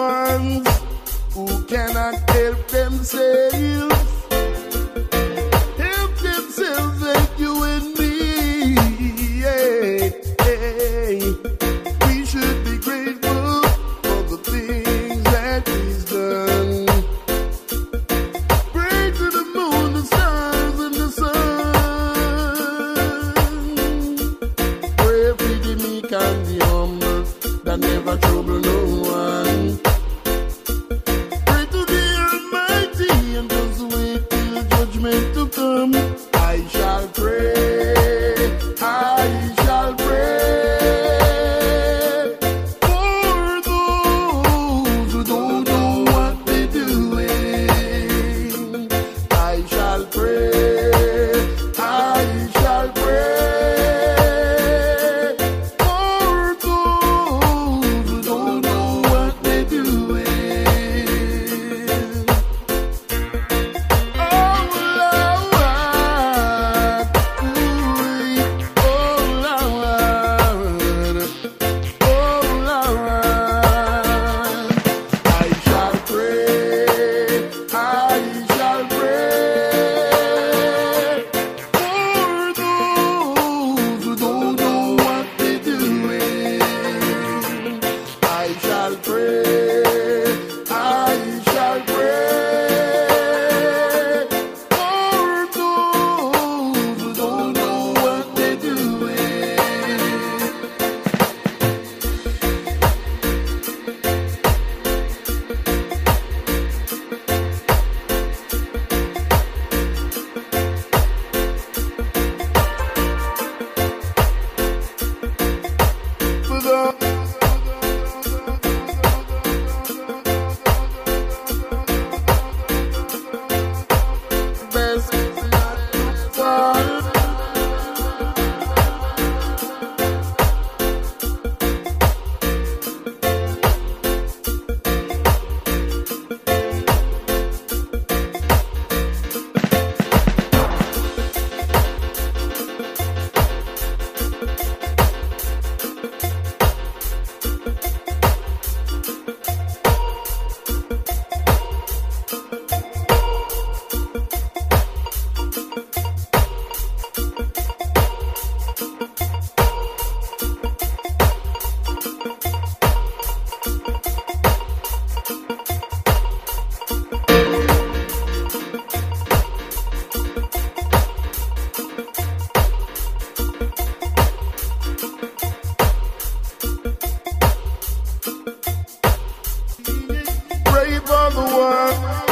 ones who cannot help themselves. Help themselves like you and me. We should be grateful for the things that He's done. Pray to the moon, the stars, and the sun. Pray for the meek and the humble that never trouble no one. Pray to the Almighty and just wait till judgment to come. I shall pray, I shall pray for those who don't know what they're doing. I shall pray, I shall pray for those who don't know what they're doing. Oh Lord, ooh, oh Lord, oh Lord. I shall pray, I shall pray for those who don't know what they're doing. I shall pray, I shall pray for those who don't know what they're doing. For the best one. Pray for the one